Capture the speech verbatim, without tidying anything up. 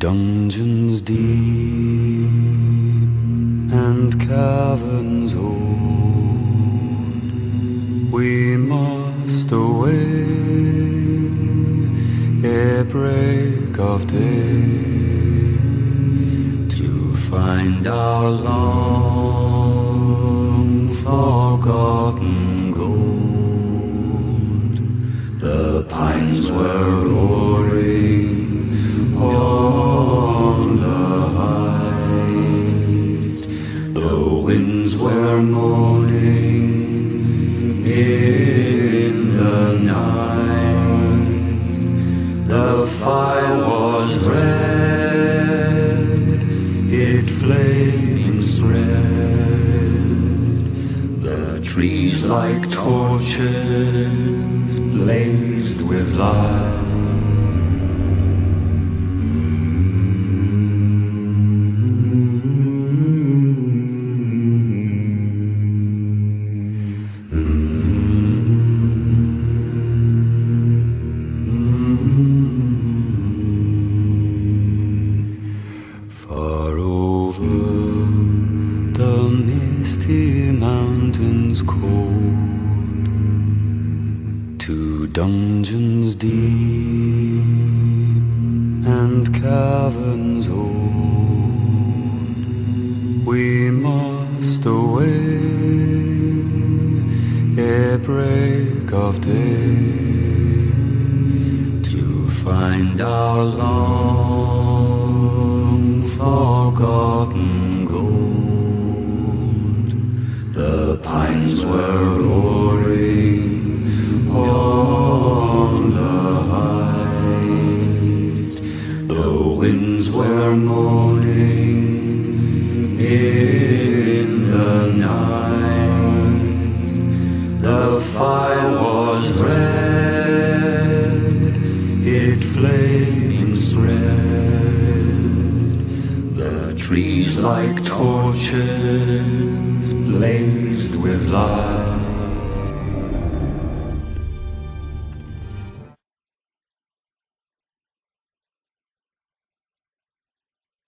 dungeons deep and caverns old we must away ere break of day to find our long forgotten gold. The pines were roaring on the height, the winds were moaning in the night. The fire was red, it flaming spread. The trees like torches blazed with light. Mountains cold, to dungeons deep and caverns old we must away ere break of day to find our long forgotten gold. The pines were roaring on the height, the winds were moaning in the night. The fire was red, it flaming spread. The trees like torches blazed with light.